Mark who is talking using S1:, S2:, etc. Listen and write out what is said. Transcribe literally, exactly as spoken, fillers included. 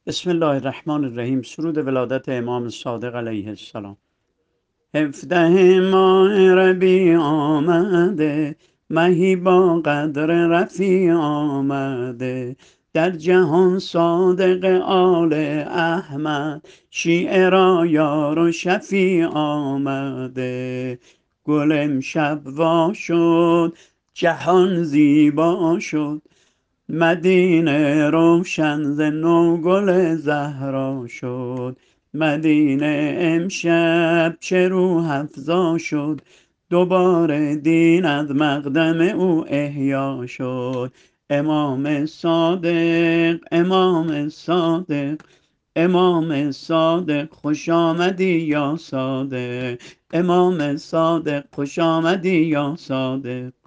S1: بسم الله الرحمن الرحیم. سرود ولادت امام صادق علیه السلام. هفده ماه ربیع آمده، مهی با قدر رفیع آمده. در جهان صادق آل احمد، شیعه را یار و شفیع آمده. گل امشب وا شد، جهان زیبا شد، مدینه روشن ز نوگل زهرا شد. مدینه امشب چه روح افزا شد، دوباره دین از مقدم او احیا شد. امام صادق، امام صادق، امام صادق خوش آمدی یا صادق. امام صادق خوش آمدی یا صادق.